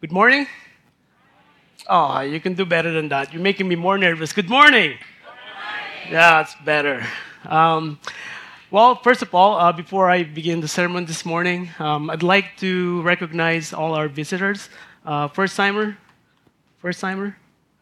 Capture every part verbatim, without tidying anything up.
Good morning. Oh, you can do better than that. You're making me more nervous. Good morning. Yeah, it's better. Um, well, first of all, uh, before I begin the sermon this morning, um, I'd like to recognize all our visitors. Uh, first timer? First timer?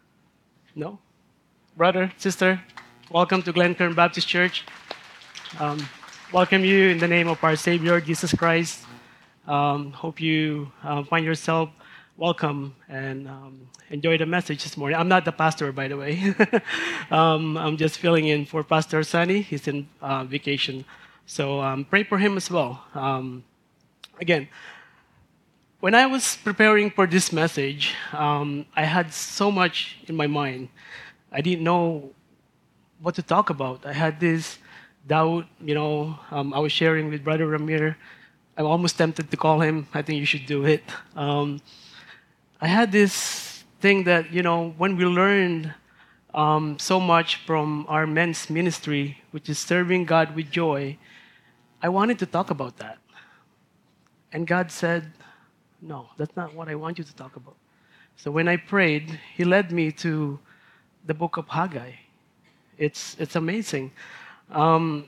No? Brother, sister, welcome to Glenkern Baptist Church. Um, welcome you in the name of our Savior, Jesus Christ. Um, hope you uh, find yourself welcome and um, enjoy the message this morning. I'm not the pastor, by the way. um, I'm just filling in for Pastor Sunny. He's in uh, vacation. So um, pray for him as well. Um, again, when I was preparing for this message, um, I had so much in my mind. I didn't know what to talk about. I had this doubt, you know, um, I was sharing with Brother Ramir. I'm almost tempted to call him. I think you should do it. Um, I had this thing that, you know, when we learned um, so much from our men's ministry, which is serving God with joy, I wanted to talk about that. And God said, no, that's not what I want you to talk about. So when I prayed, He led me to the book of Haggai. It's, it's amazing. Um,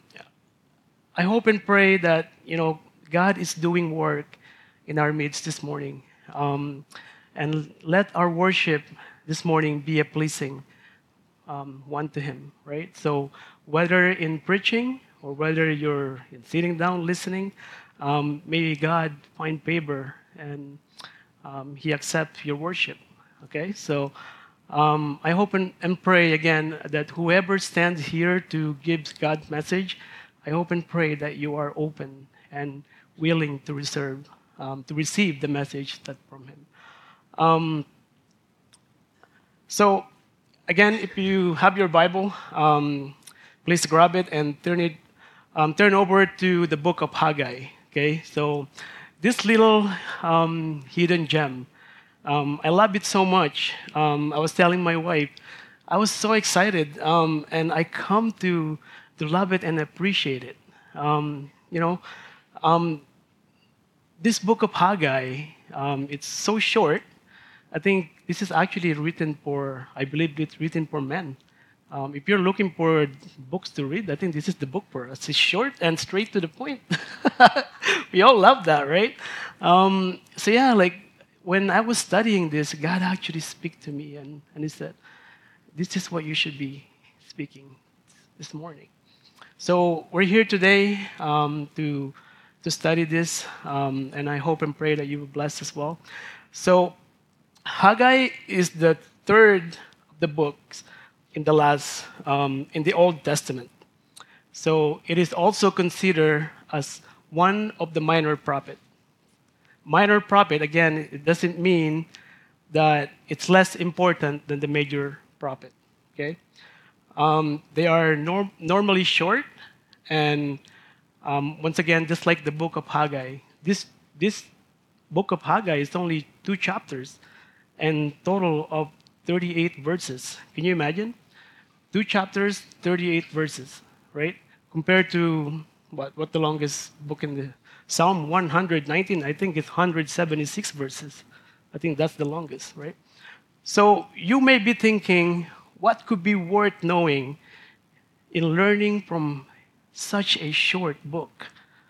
I hope and pray that, you know, God is doing work in our midst this morning. Um, and let our worship this morning be a pleasing um, one to Him, right? So whether in preaching or whether you're in sitting down listening, um, may God find favor and um, He accept your worship, okay? So um, I hope and, and pray again that whoever stands here to give God's message, I hope and pray that you are open and willing to reserve, um, to receive the message that from Him. Um, so, again, if you have your Bible, um, please grab it and turn it, um, turn over to the book of Haggai. Okay, so this little um, hidden gem, um, I love it so much. Um, I was telling my wife, I was so excited, um, and I come to to love it and appreciate it. Um, you know, um, this book of Haggai, um, it's so short. I think this is actually written for, I believe it's written for men. Um, if you're looking for books to read, I think this is the book for us. It's short and straight to the point. We all love that, right? Um, so yeah, like when I was studying this, God actually speak to me and, and He said, this is what you should be speaking this morning. So we're here today um, to to study this, um, and I hope and pray that you will bless as well. So Haggai is the third of the books in the last um, in the Old Testament. So it is also considered as one of the minor prophet. Minor prophet again, it doesn't mean that it's less important than the major prophet. Okay, um, they are norm- normally short, and um, once again, just like the book of Haggai, this this book of Haggai is only two chapters and total of thirty-eight verses. Can you imagine? Two chapters, thirty-eight verses, right? Compared to what what the longest book in the Psalm one nineteen, I think it's one hundred seventy-six verses. I think that's the longest, right? So you may be thinking, what could be worth knowing in learning from such a short book?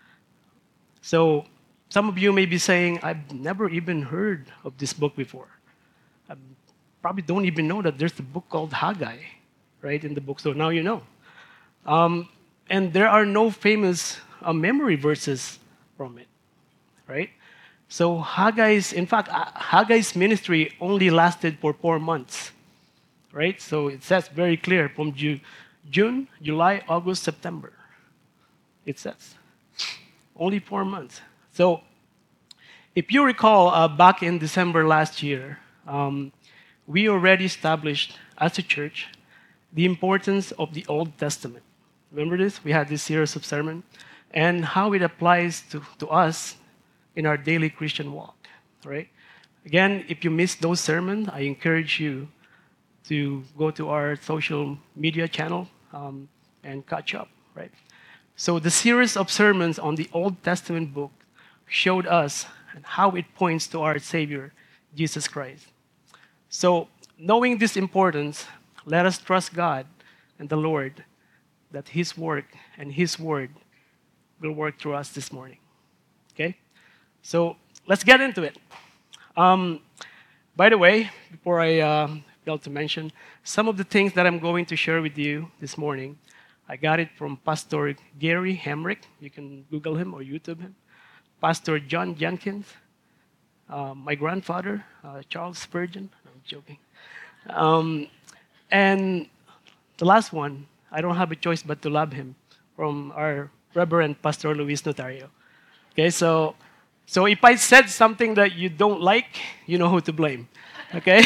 So some of you may be saying, I've never even heard of this book before. I probably don't even know that there's a book called Haggai, right, in the book. So now you know. Um, and there are no famous uh, memory verses from it, right? So Haggai's, in fact, uh, Haggai's ministry only lasted for four months, right? So it says very clear from Ju- June, July, August, September. It says only four months. So if you recall, uh, back in December last year, um, we already established as a church the importance of the Old Testament. Remember this? We had this series of sermon and how it applies to, to us in our daily Christian walk, right? Again, if you missed those sermons, I encourage you to go to our social media channel um, and catch up, right? So the series of sermons on the Old Testament book showed us how it points to our Savior, Jesus Christ. So, knowing this importance, let us trust God and the Lord that His work and His word will work through us this morning. Okay? So, let's get into it. Um, by the way, before I um, fail to mention, some of the things that I'm going to share with you this morning, I got it from Pastor Gary Hamrick. You can Google him or YouTube him. Pastor John Jenkins, uh, my grandfather, uh, Charles Spurgeon. No, I'm joking. Um, and the last one, I don't have a choice but to love him, from our Reverend Pastor Luis Notario. Okay, so so if I said something that you don't like, you know who to blame. Okay?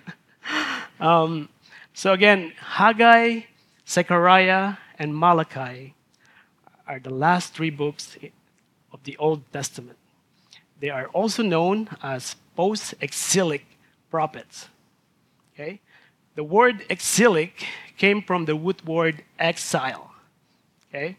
um, so again, Haggai, Zechariah, and Malachi are the last three books of the Old Testament. They are also known as post-exilic prophets. Okay? The word exilic came from the root word exile. Okay?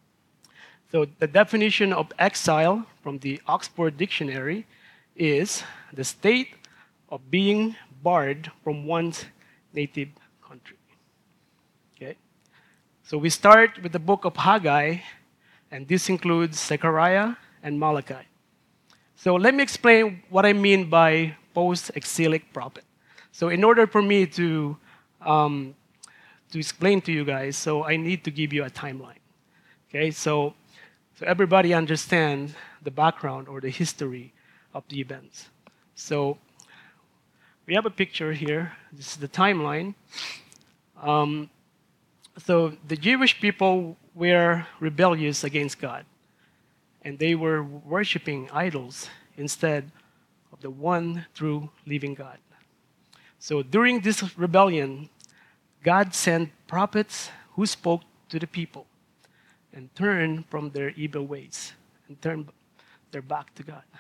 So the definition of exile from the Oxford Dictionary is the state of being barred from one's native country. Okay? So we start with the book of Haggai, and this includes Zechariah and Malachi. So let me explain what I mean by post-exilic prophet. So in order for me to, um, to explain to you guys, so I need to give you a timeline. Okay, so, so everybody understands the background or the history of the events. So we have a picture here. This is the timeline. Um, so the Jewish people were rebellious against God, and they were worshiping idols instead of the one true living God. So during this rebellion, God sent prophets who spoke to the people and turned from their evil ways and turned their back to God.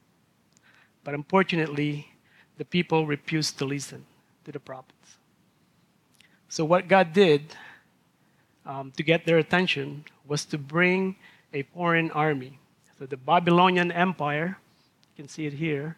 But unfortunately, the people refused to listen to the prophets. So what God did um, to get their attention was to bring a foreign army. So the Babylonian Empire, you can see it here.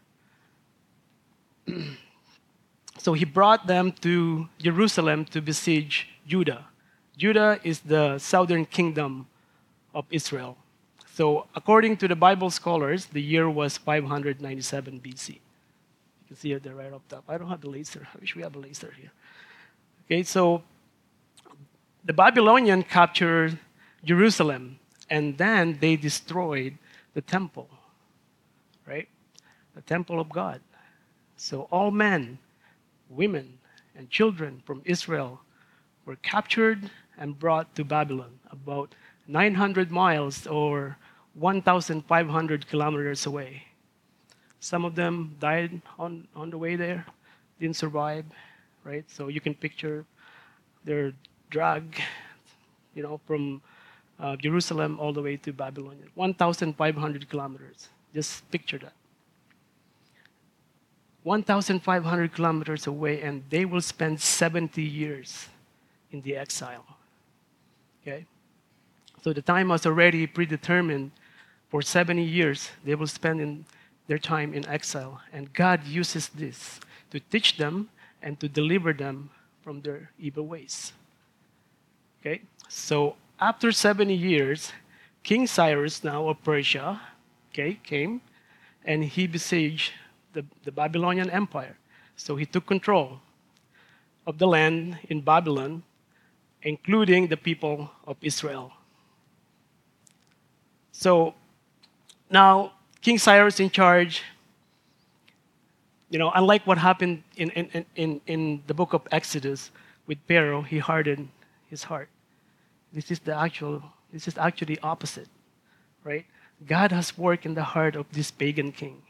So he brought them to Jerusalem to besiege Judah. Judah is the southern kingdom of Israel. So according to the Bible scholars, the year was five hundred ninety-seven B C. You can see it there right up top. I don't have the laser. I wish we had a laser here. Okay, so the Babylonians captured Jerusalem, and then they destroyed the temple, right? The temple of God. So all men, women, and children from Israel were captured and brought to Babylon, about nine hundred miles or one thousand five hundred kilometers away. Some of them died on, on the way there, didn't survive, right? So you can picture their drag, you know, from uh, Jerusalem all the way to Babylon. one thousand five hundred kilometers. Just picture that. one thousand five hundred kilometers away, and they will spend seventy years in the exile. Okay? So the time was already predetermined. For seventy years, they will spend in their time in exile. And God uses this to teach them and to deliver them from their evil ways. Okay? So after seventy years, King Cyrus now of Persia, okay, came, and he besieged the, the Babylonian Empire. So he took control of the land in Babylon, including the people of Israel. So now King Cyrus in charge, you know, unlike what happened in, in, in, in the book of Exodus with Pharaoh, he hardened his heart. This is the actual, this is actually opposite, right? God has worked in the heart of this pagan king,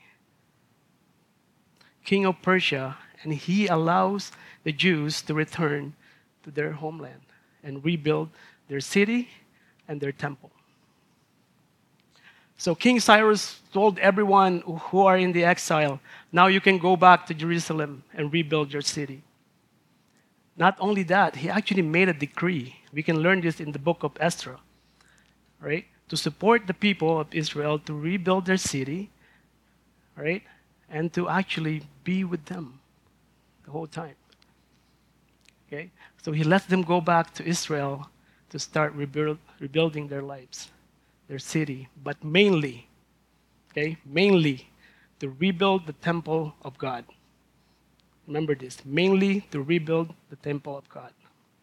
king of Persia, and he allows the Jews to return to their homeland and rebuild their city and their temple. So King Cyrus told everyone who are in the exile, now you can go back to Jerusalem and rebuild your city. Not only that, he actually made a decree. We can learn this in the book of Esther, right? To support the people of Israel to rebuild their city, right? and to actually be with them the whole time. Okay? So he lets them go back to Israel to start rebuild, rebuilding their lives, their city, but mainly, okay, mainly to rebuild the temple of God. Remember this, mainly to rebuild the temple of God.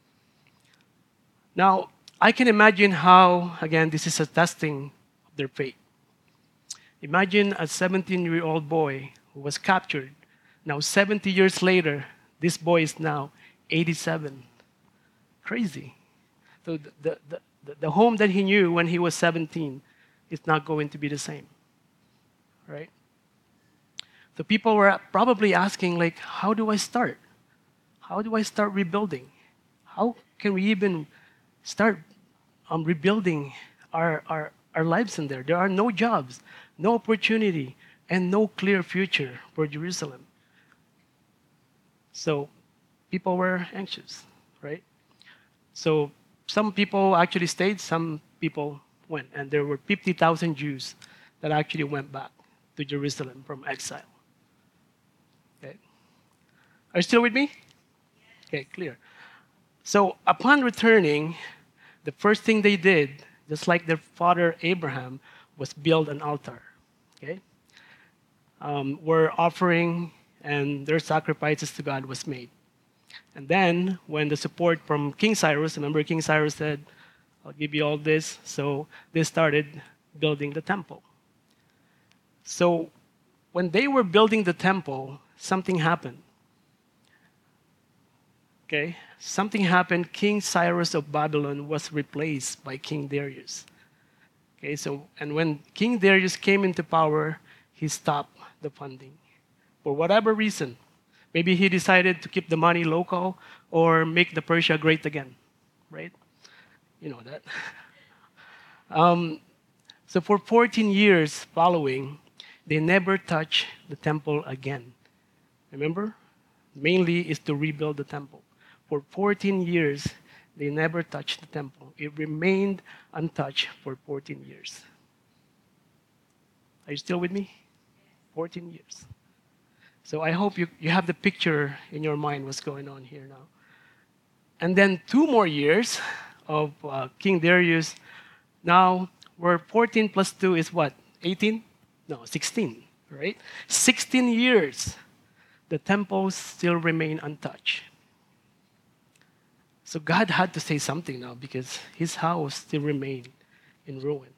Now, I can imagine how, again, this is a testing of their faith. Imagine a seventeen-year-old boy who was captured. Now, seventy years later, this boy is now eighty-seven. Crazy. So the, the, the, the home that he knew when he was seventeen is not going to be the same, right? So people were probably asking, like, how do I start? How do I start rebuilding? How can we even start um, rebuilding our, our, our lives in there? There are no jobs, no opportunity, and no clear future for Jerusalem. So people were anxious, right? So some people actually stayed, some people went. And there were fifty thousand Jews that actually went back to Jerusalem from exile. Okay. Are you still with me? Okay, clear. So upon returning, the first thing they did, just like their father Abraham, was build an altar. Okay? Um, where offering and their sacrifices to God was made. And then, when the support from King Cyrus, remember King Cyrus said, I'll give you all this. So they started building the temple. So when they were building the temple, something happened. Okay? Something happened. King Cyrus of Babylon was replaced by King Darius. Okay, so, and when King Darius came into power, he stopped the funding. For whatever reason. Maybe he decided to keep the money local or make the Persia great again, right? You know that. um, so for fourteen years following, they never touched the temple again. Remember? Mainly is to rebuild the temple. For fourteen years, they never touched the temple. It remained untouched for fourteen years. Are you still with me? fourteen years. So I hope you, you have the picture in your mind what's going on here now. And then two more years of uh, King Darius. Now, we're fourteen plus two is what? eighteen? No, sixteen, right? sixteen years. The temples still remain untouched. So God had to say something now because his house still remained in ruin.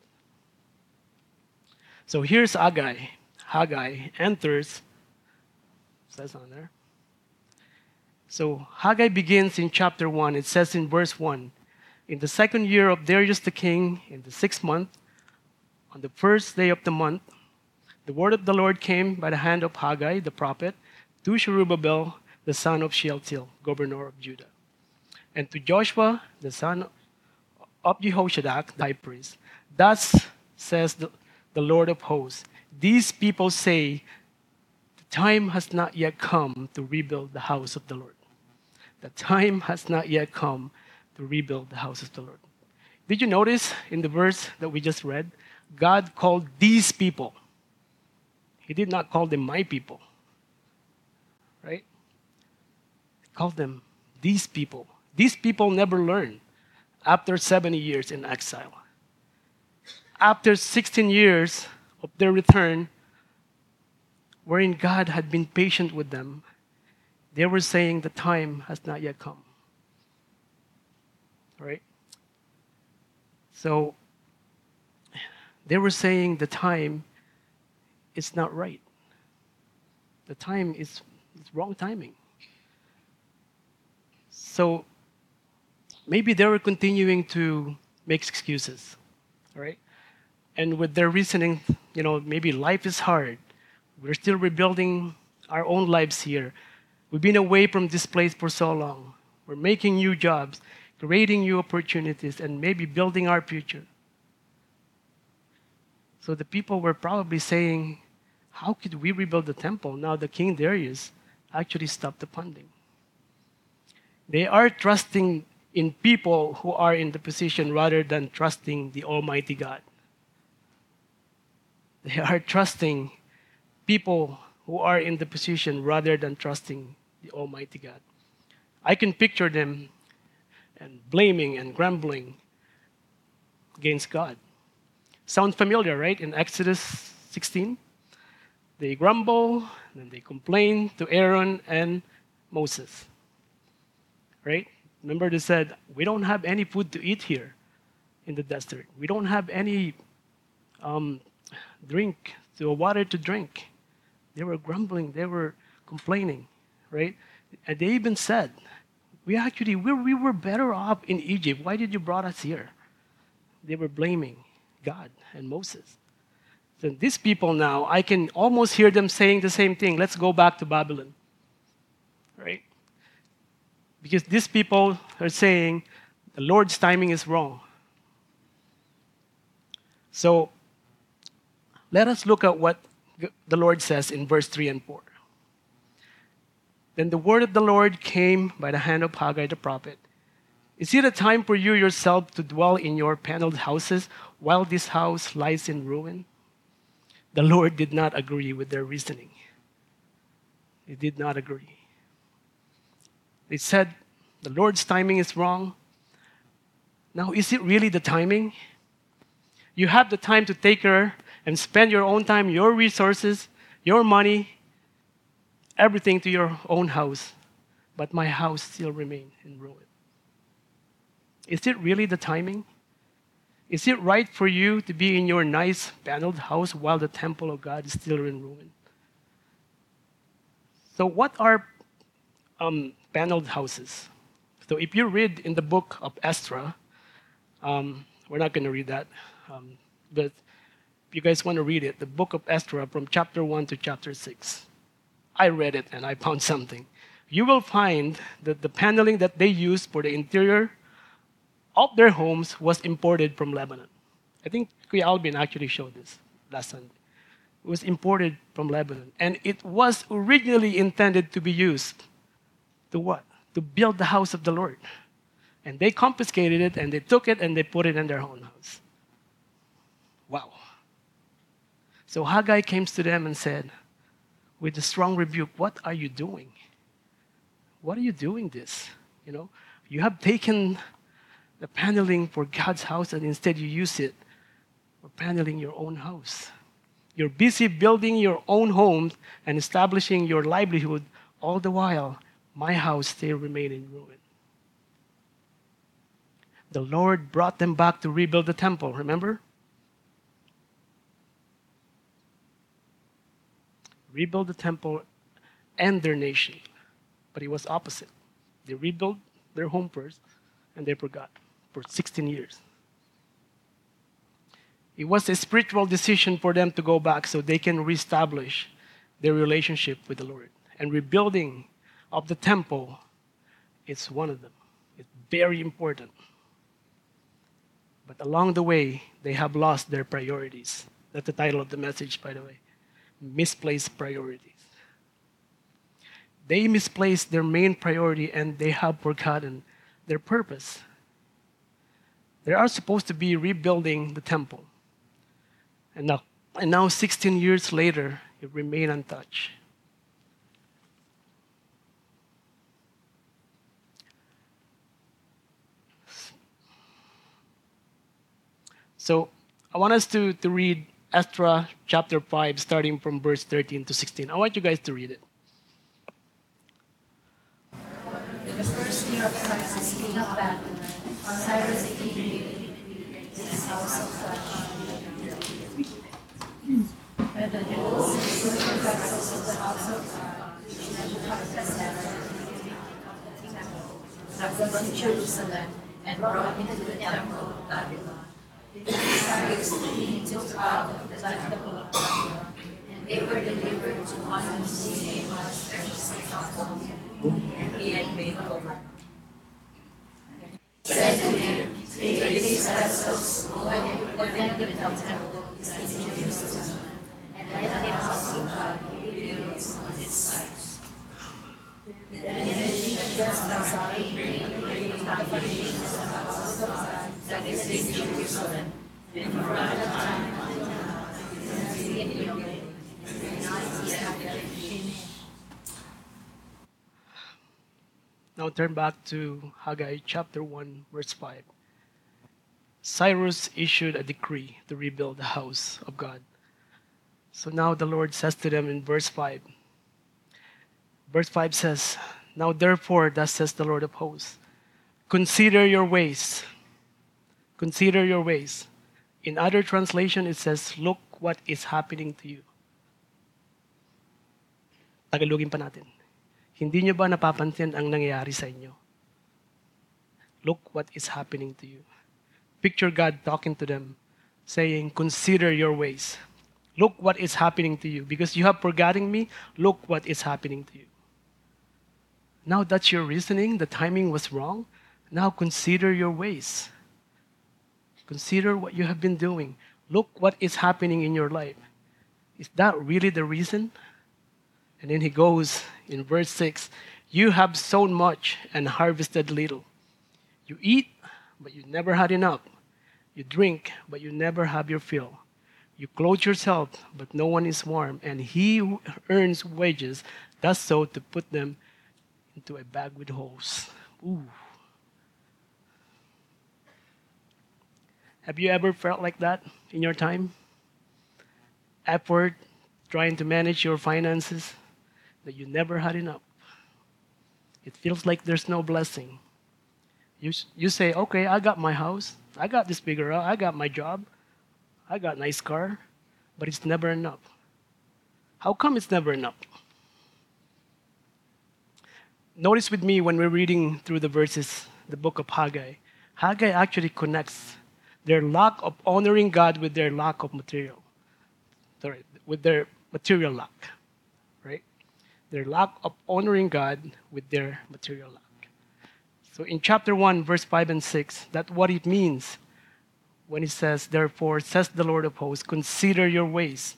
So here's Haggai. Haggai enters, says on there. So Haggai begins in chapter one. It says in verse one, in the second year of Darius the king, in the sixth month, on the first day of the month, the word of the Lord came by the hand of Haggai the prophet to Zerubbabel, the son of Shealtiel, governor of Judah, and to Joshua, the son of Jehoshaphat, the high priest. Thus says the, the Lord of hosts, these people say, the time has not yet come to rebuild the house of the Lord. The time has not yet come to rebuild the house of the Lord. Did you notice in the verse that we just read, God called these people. He did not call them my people. Right? He called them these people. These people never learned after seventy years in exile. After sixteen years of their return, wherein God had been patient with them, they were saying the time has not yet come. Right? So, they were saying the time is not right. The time is, is wrong timing. So, maybe they were continuing to make excuses, all right? And with their reasoning, you know, maybe life is hard. We're still rebuilding our own lives here. We've been away from this place for so long. We're making new jobs, creating new opportunities, and maybe building our future. So the people were probably saying, how could we rebuild the temple now that King Darius actually stopped the funding? They are trusting in people who are in the position rather than trusting the Almighty God. They are trusting people who are in the position rather than trusting the Almighty God. I can picture them and blaming and grumbling against God. Sound familiar, right? In Exodus sixteen, they grumble and they complain to Aaron and Moses, right? Remember they said, we don't have any food to eat here in the desert. We don't have any um, drink, to water to drink. They were grumbling, they were complaining, right? And they even said, we actually, we, we were better off in Egypt. Why did you brought us here? They were blaming God and Moses. So these people now, I can almost hear them saying the same thing. Let's go back to Babylon, right? Because these people are saying the Lord's timing is wrong. So let us look at what the Lord says in verse three and four. Then the word of the Lord came by the hand of Haggai the prophet. Is it a time for you yourself to dwell in your paneled houses while this house lies in ruin? The Lord did not agree with their reasoning. He did not agree. They said, the Lord's timing is wrong. Now, is it really the timing? You have the time to take her and spend your own time, your resources, your money, everything to your own house, but my house still remains in ruin. Is it really the timing? Is it right for you to be in your nice paneled house while the temple of God is still in ruin? So what are um, paneled houses? So if you read in the book of Esther, um, we're not going to read that, um, but if you guys want to read it, the book of Esther from chapter one to chapter six. I read it and I found something. You will find that the paneling that they used for the interior of their homes was imported from Lebanon. I think Kuya Albin actually showed this last Sunday. It was imported from Lebanon. And it was originally intended to be used to what? To build the house of the Lord. And they confiscated it and they took it and they put it in their own house. Wow. So Haggai came to them and said, with a strong rebuke, what are you doing? What are you doing this? You know, you have taken the paneling for God's house and instead you use it for paneling your own house. You're busy building your own homes and establishing your livelihood, all the while my house still remained in ruin. The Lord brought them back to rebuild the temple, remember? Rebuild the temple and their nation. But it was opposite. They rebuilt their home first and they forgot for sixteen years. It was a spiritual decision for them to go back so they can reestablish their relationship with the Lord. And rebuilding of the temple is one of them. It's very important. But along the way, they have lost their priorities. That's the title of the message, by the way. Misplaced priorities. They misplaced their main priority and they have forgotten their purpose. They are supposed to be rebuilding the temple. And now, and now sixteen years later, it remained untouched. So I want us to, to read Esther chapter five, starting from verse thirteen to sixteen. I want you guys to read it. In the first year of Cyrus, king of Babylon, Cyrus the king built his house of flesh. When the bulls and silver vessels of the house of God, which Nebuchadnezzar had brought to Jerusalem and brought into the temple of Babylon, Cyrus the king took out of the temple of Babylon, and they were delivered to one whose name was Archelaus, and he had made over. He said to him, take these vessels, go and put them in the temple that is in Jerusalem, and let the house of God be rebuilt on its sites. Then he just as I made the foundations of the house of God that is in Jerusalem, and from that time until now, it has been in your way, and not yet Now turn back to Haggai chapter one, verse five. Cyrus issued a decree to rebuild the house of God. So now the Lord says to them in verse five. Verse five says, "Now therefore, thus says the Lord of hosts, consider your ways." Consider your ways. In other translation, it says, "Look what is happening to you." Tagalogin pa natin. Hindi nyo ba napapansin ang nangyayari sa inyo? Look what is happening to you. Picture God talking to them, saying, consider your ways. Look what is happening to you. Because you have forgotten me, look what is happening to you. Now that's your reasoning, the timing was wrong. Now consider your ways. Consider what you have been doing. Look what is happening in your life. Is that really the reason? And then he goes in verse six, you have sown much and harvested little. You eat, but you never had enough. You drink, but you never have your fill. You clothe yourself, but no one is warm. And he who earns wages does so to put them into a bag with holes. Ooh. Have you ever felt like that in your time? Effort, trying to manage your finances, that you never had enough. It feels like there's no blessing. You, you say, okay, I got my house. I got this bigger house. I got my job. I got a nice car. But it's never enough. How come it's never enough? Notice with me when we're reading through the verses, the book of Haggai. Haggai actually connects their lack of honoring God with their lack of material. Sorry, with their material lack. Right? Their lack of honoring God with their material lack. So in chapter one, verse five and six, that's what it means when it says, therefore, says the Lord of hosts, consider your ways.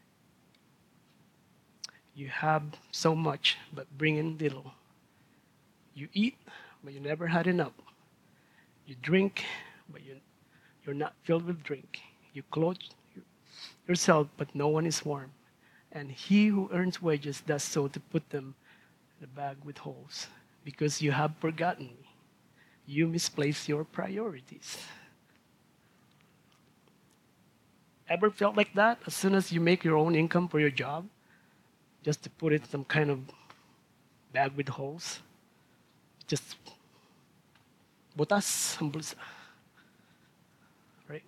You have so much, but bring in little. You eat, but you never had enough. You drink, but you, you're not filled with drink. You clothe yourself, but no one is warm. And he who earns wages does so to put them in a bag with holes, because you have forgotten me. You misplace your priorities. Ever felt like that? As soon as you make your own income for your job, just to put it in some kind of bag with holes, just butas ang bulsa. Right?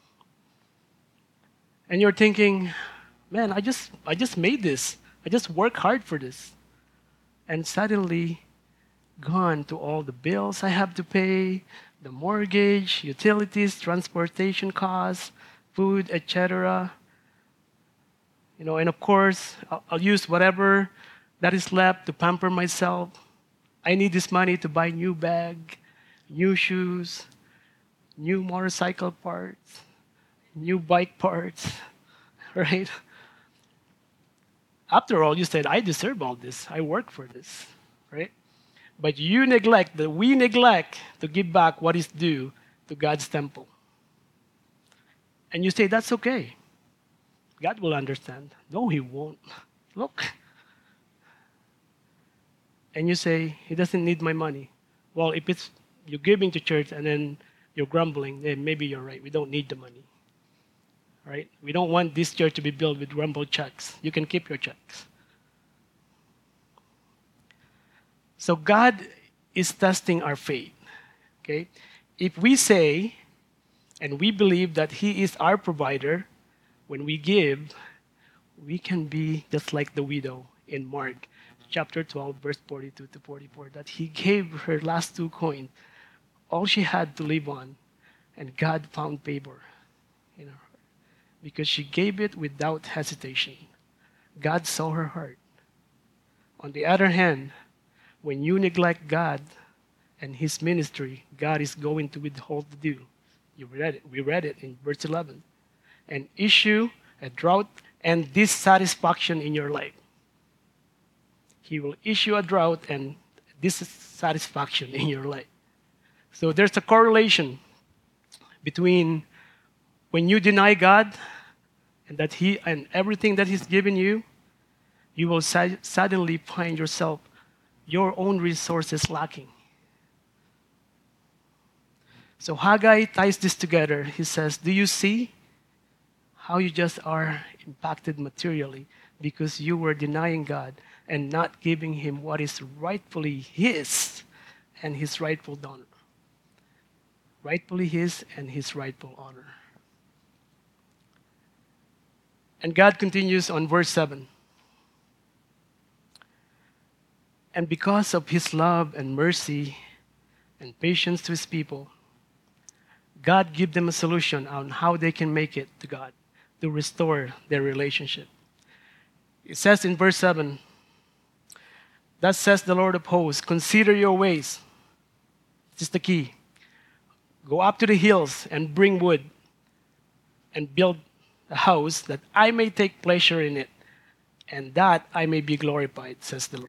And you're thinking, man, I just I just made this. I just worked hard for this. And suddenly, gone to all the bills I have to pay, the mortgage, utilities, transportation costs, food, et cetera. You know, and of course, I'll, I'll use whatever that is left to pamper myself. I need this money to buy new bag, new shoes, new motorcycle parts, new bike parts, right? After all, you said, I deserve all this. I work for this, right? But you neglect, that we neglect to give back what is due to God's temple. And you say, that's okay. God will understand. No, he won't. Look. And you say, he doesn't need my money. Well, if it's you're giving to church and then you're grumbling, then maybe you're right. We don't need the money. Right? We don't want this church to be built with rumble checks. You can keep your checks. So God is testing our faith. Okay? If we say and we believe that he is our provider, when we give, we can be just like the widow in Mark chapter twelve, verse forty-two to forty-four, that he gave her last two coins, all she had to live on, and God found favor in her heart because she gave it without hesitation. God saw her heart. On the other hand, when you neglect God and his ministry, God is going to withhold the due. You read it. We read it in verse eleven. And issue a drought and dissatisfaction in your life. He will issue a drought and dissatisfaction in your life. So there's a correlation between when you deny God and that he and everything that he's given you, you will suddenly find yourself your own resources lacking. So Haggai ties this together. He says, do you see how you just are impacted materially because you were denying God and not giving him what is rightfully his and his rightful honor? Rightfully his and his rightful honor. And God continues on verse seven. And because of his love and mercy and patience to his people, God give them a solution on how they can make it to God, to restore their relationship. It says in verse seven, thus says the Lord of hosts, consider your ways. This is the key. Go up to the hills and bring wood and build a house that I may take pleasure in it and that I may be glorified, says the Lord.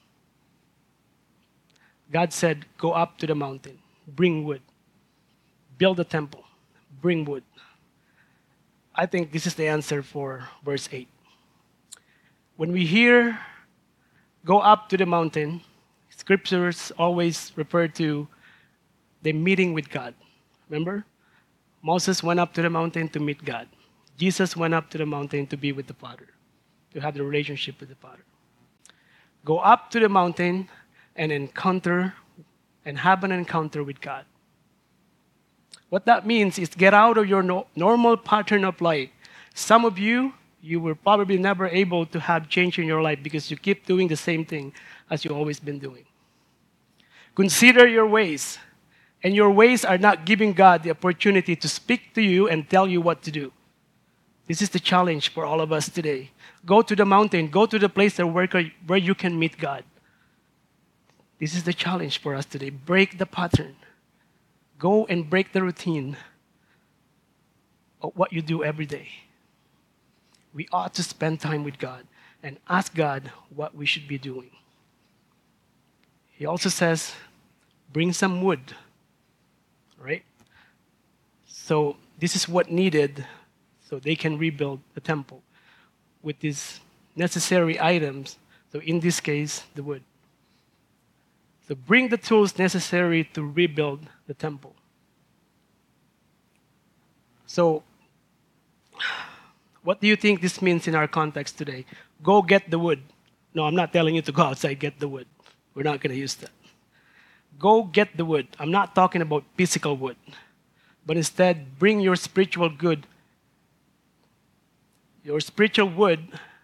God said, go up to the mountain, bring wood, build a temple, bring wood. I think this is the answer for verse eight. When we hear go up to the mountain, scriptures always refer to the meeting with God. Remember? Moses went up to the mountain to meet God. Jesus went up to the mountain to be with the Father, to have the relationship with the Father. Go up to the mountain and encounter and have an encounter with God. What that means is get out of your no- normal pattern of life. Some of you, you were probably never able to have change in your life because you keep doing the same thing as you've always been doing. Consider your ways. And your ways are not giving God the opportunity to speak to you and tell you what to do. This is the challenge for all of us today. Go to the mountain. Go to the place where, where you can meet God. This is the challenge for us today. Break the pattern. Go and break the routine of what you do every day. We ought to spend time with God and ask God what we should be doing. He also says, bring some wood. Right? So this is what needed so they can rebuild the temple with these necessary items. So in this case, the wood. So bring the tools necessary to rebuild the temple. So what do you think this means in our context today? Go get the wood. No, I'm not telling you to go outside, get the wood. We're not going to use that. Go get the wood. I'm not talking about physical wood, but instead bring your spiritual good. Your spiritual wood,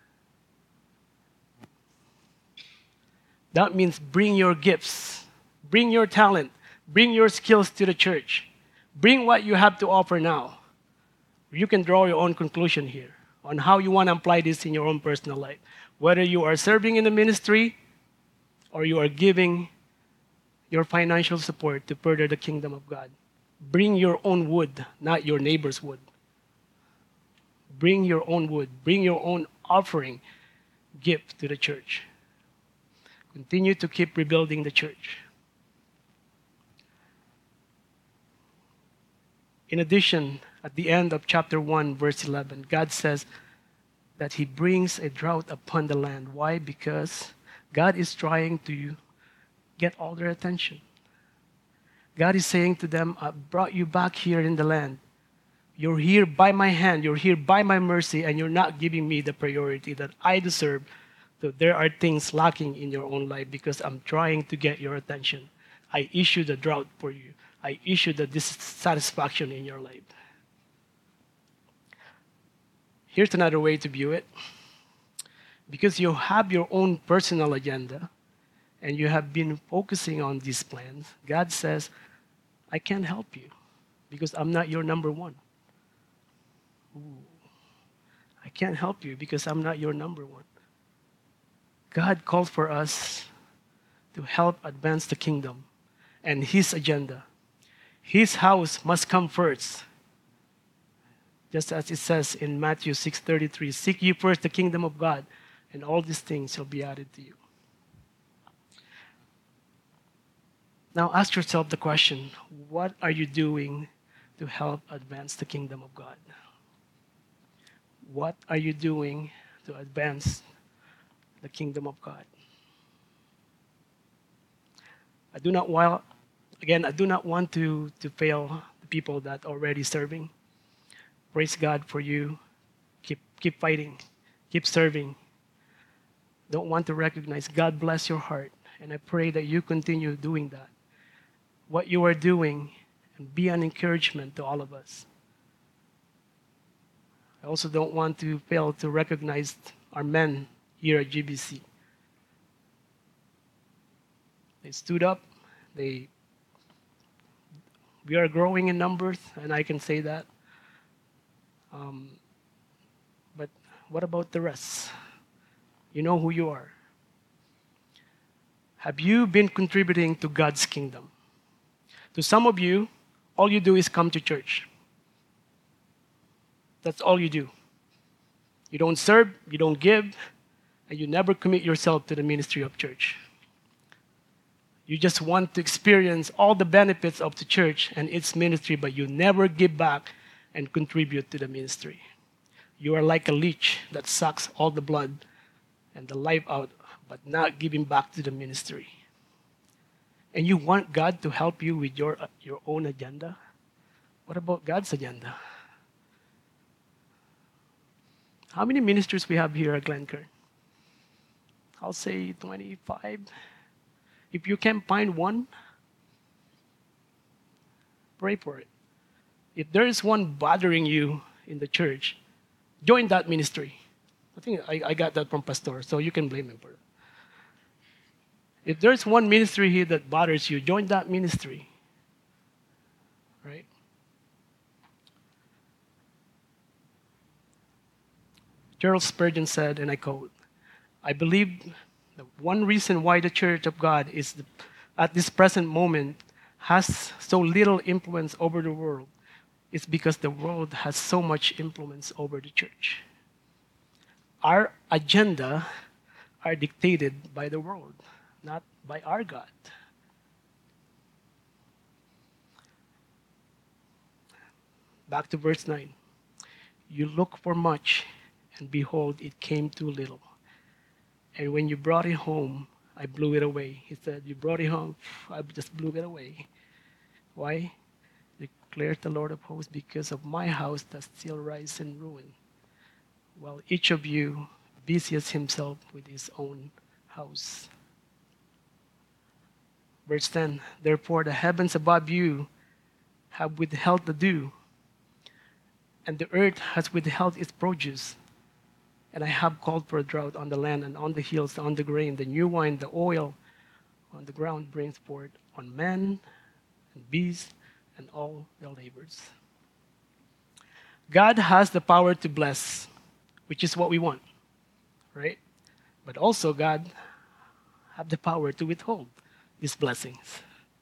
that means bring your gifts, bring your talent, bring your skills to the church. Bring what you have to offer now. You can draw your own conclusion here on how you want to apply this in your own personal life. Whether you are serving in the ministry or you are giving your financial support to further the kingdom of God. Bring your own wood, not your neighbor's wood. Bring your own wood. Bring your own offering gift to the church. Continue to keep rebuilding the church. In addition, at the end of chapter one, verse eleven, God says that he brings a drought upon the land. Why? Because God is trying to get all their attention. God is saying to them, I brought you back here in the land. You're here by my hand. You're here by my mercy, and you're not giving me the priority that I deserve. So there are things lacking in your own life because I'm trying to get your attention. I issued a drought for you. I issued a dissatisfaction in your life. Here's another way to view it. Because you have your own personal agenda, and you have been focusing on these plans, God says, I can't help you because I'm not your number one. Ooh. I can't help you because I'm not your number one. God called for us to help advance the kingdom and his agenda. His house must come first. Just as it says in Matthew six thirty-three, seek ye first the kingdom of God, and all these things shall be added to you. Now ask yourself the question, what are you doing to help advance the kingdom of God? What are you doing to advance the kingdom of God? I do not want, again, I do not want to, to fail the people that are already serving. Praise God for you. Keep, keep fighting. Keep serving. Don't want to recognize. God bless your heart. And I pray that you continue doing that. What you are doing, and be an encouragement to all of us. I also don't want to fail to recognize our men here at G B C. They stood up. They, we are growing in numbers, and I can say that. Um, but what about the rest? You know who you are. Have you been contributing to God's kingdom? To some of you, all you do is come to church. That's all you do. You don't serve, you don't give, and you never commit yourself to the ministry of church. You just want to experience all the benefits of the church and its ministry, but you never give back and contribute to the ministry. You are like a leech that sucks all the blood and the life out, but not giving back to the ministry. And you want God to help you with your, uh, your own agenda? What about God's agenda? How many ministers we have here at Glenkern? I'll say twenty-five. If you can find one, pray for it. If there is one bothering you in the church, join that ministry. I think I, I got that from Pastor, so you can blame him for it. If there's one ministry here that bothers you, join that ministry. Right? Charles Spurgeon said, and I quote, I believe the one reason why the Church of God is the, at this present moment has so little influence over the world is because the world has so much influence over the church. Our agenda are dictated by the world, not by our God. Back to verse nine. You look for much, and behold, it came too little. And when you brought it home, I blew it away. He said, you brought it home, I just blew it away. Why? Declares the Lord of hosts, because of my house that still lies in ruin, while each of you busies himself with his own house. Verse ten, therefore the heavens above you have withheld the dew, and the earth has withheld its produce. And I have called for a drought on the land and on the hills, on the grain, the new wine, the oil on the ground brings forth on men and beasts and all their labors. God has the power to bless, which is what we want, right? But also God have the power to withhold these blessings.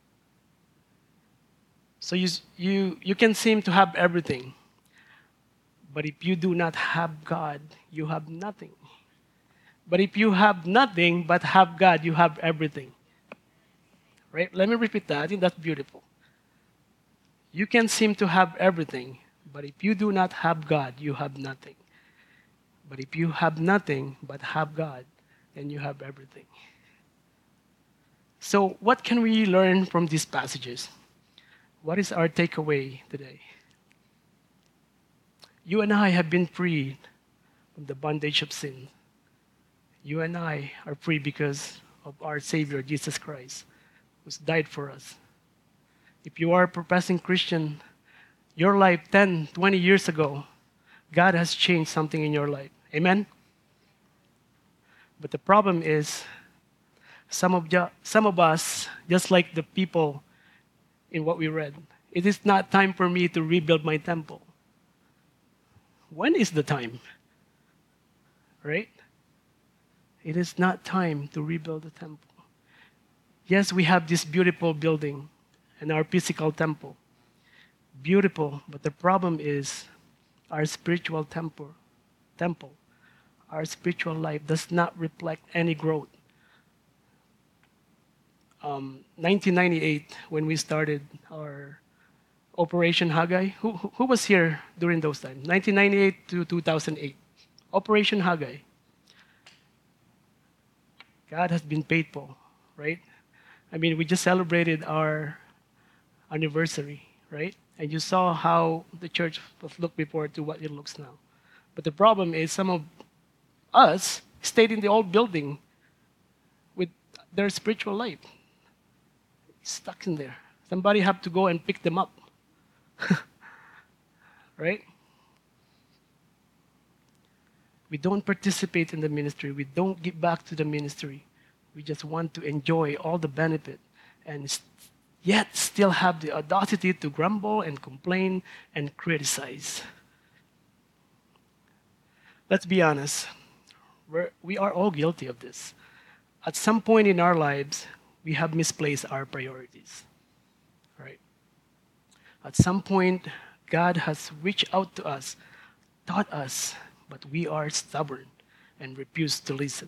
So you, you, you can seem to have everything, but if you do not have God, you have nothing. But if you have nothing but have God, you have everything. Right? Let me repeat that. I think that's beautiful. You can seem to have everything, but if you do not have God, you have nothing. But if you have nothing but have God, then you have everything. So, what can we learn from these passages? What is our takeaway today? You and I have been freed from the bondage of sin. You and I are free because of our Savior, Jesus Christ, who's died for us. If you are a professing Christian, your life ten, twenty years ago, God has changed something in your life. Amen? But the problem is, some of, ju- some of us, just like the people in what we read, it is not time for me to rebuild my temple. When is the time? Right? It is not time to rebuild the temple. Yes, we have this beautiful building and our physical temple. Beautiful, but the problem is our spiritual temple. Temple. Our spiritual life does not reflect any growth. Um, nineteen ninety-eight, when we started our Operation Haggai, who, who was here during those times? nineteen ninety-eight to two thousand eight. Operation Haggai. God has been faithful, right? I mean, we just celebrated our anniversary, right? And you saw how the church was looked before to what it looks now. But the problem is some of us stayed in the old building with their spiritual life, stuck in there. Somebody have to go and pick them up, right? We don't participate in the ministry. We don't give back to the ministry. We just want to enjoy all the benefit and st- yet still have the audacity to grumble and complain and criticize. Let's be honest. We're, we are all guilty of this. At some point in our lives, we have misplaced our priorities. Right? At some point, God has reached out to us, taught us, but we are stubborn and refuse to listen.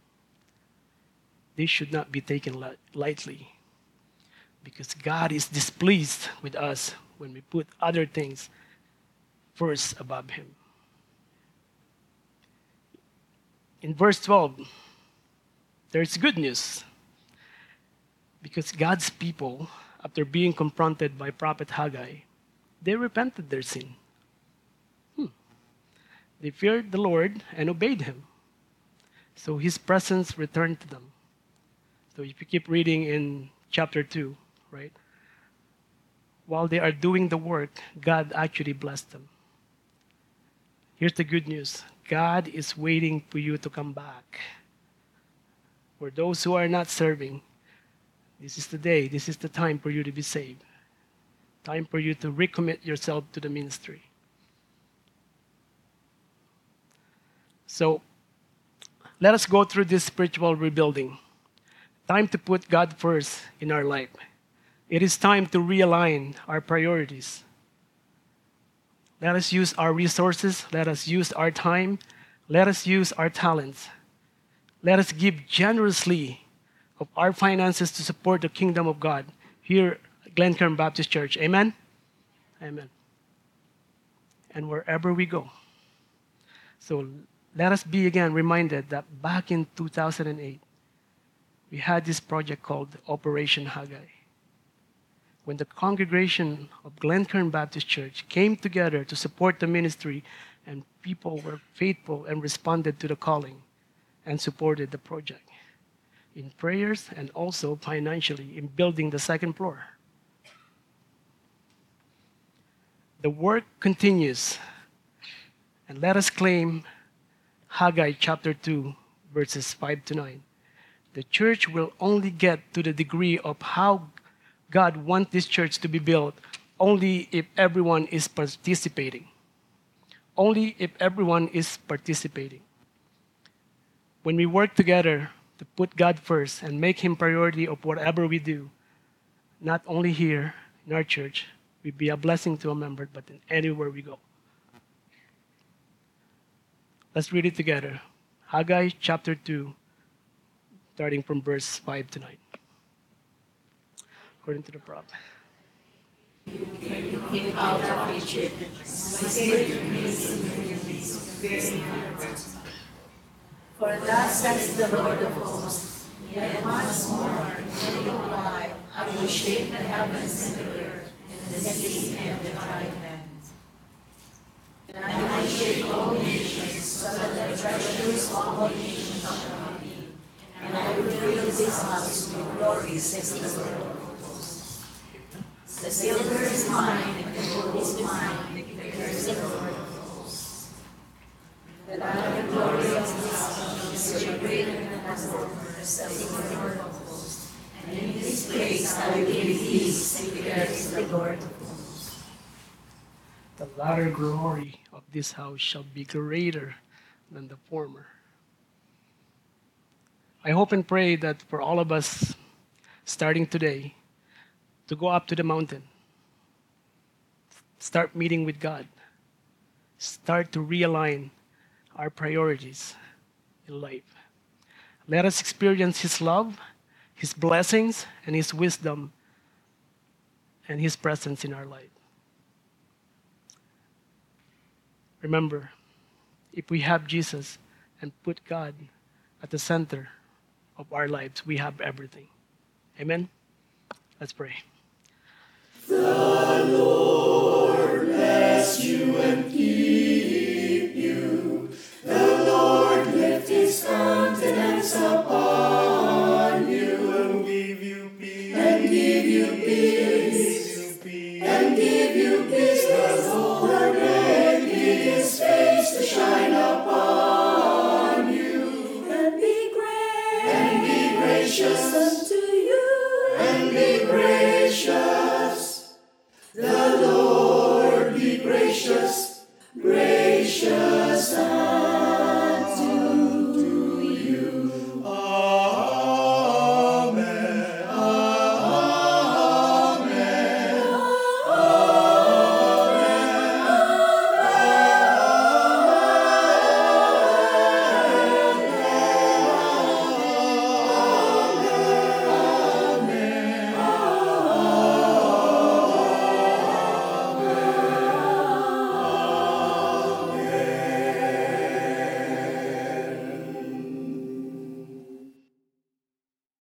This should not be taken li- lightly because God is displeased with us when we put other things first above Him. In verse twelve, there's good news because God's people, after being confronted by Prophet Haggai, they repented their sin. They feared the Lord and obeyed Him. So His presence returned to them. So if you keep reading in chapter two, right? While they are doing the work, God actually blessed them. Here's the good news. God is waiting for you to come back. For those who are not serving, this is the day, this is the time for you to be saved. Time for you to recommit yourself to the ministry. So, let us go through this spiritual rebuilding. Time to put God first in our life. It is time to realign our priorities. Let us use our resources. Let us use our time. Let us use our talents. Let us give generously of our finances to support the kingdom of God here at Glenkern Baptist Church. Amen? Amen. And wherever we go. So, let us be again reminded that back in two thousand eight, we had this project called Operation Haggai. When the congregation of Glenkern Baptist Church came together to support the ministry, and people were faithful and responded to the calling and supported the project in prayers and also financially in building the second floor. The work continues, and let us claim Haggai chapter two, verses five to nine. The church will only get to the degree of how God wants this church to be built only if everyone is participating. Only if everyone is participating. When we work together to put God first and make Him priority of whatever we do, not only here in our church, we be a blessing to a member, but in anywhere we go. Let's read it together. Haggai chapter two, starting from verse five to nine. According to the prophet. Came out of Egypt, my spirit remains in your knees, very hard. For thus says the Lord of hosts, yet once more, in a little while, I will shake the heavens and the earth, and the sea and the dry land. And I will shake all nations, so that the treasures of all nations shall be. And I will fill this house with glory, says the Lord of hosts. The silver is mine, and the gold is mine, declares the Lord of hosts. The latter glory of this house is greater than the former, says the Lord of hosts. And in this place I will give peace, declares the Lord of hosts. The latter glory of this house shall be greater than the former. I hope and pray that for all of us, starting today, to go up to the mountain, start meeting with God, start to realign our priorities in life. Let us experience His love, His blessings, and His wisdom, and His presence in our life. Remember, if we have Jesus and put God at the center of our lives, we have everything. Amen. Let's pray. The Lord bless you and keep you. The Lord lift his countenance upon you and give you peace. And give you peace. And give you peace. The Lord make his face to shine upon you. And be great. And be gracious.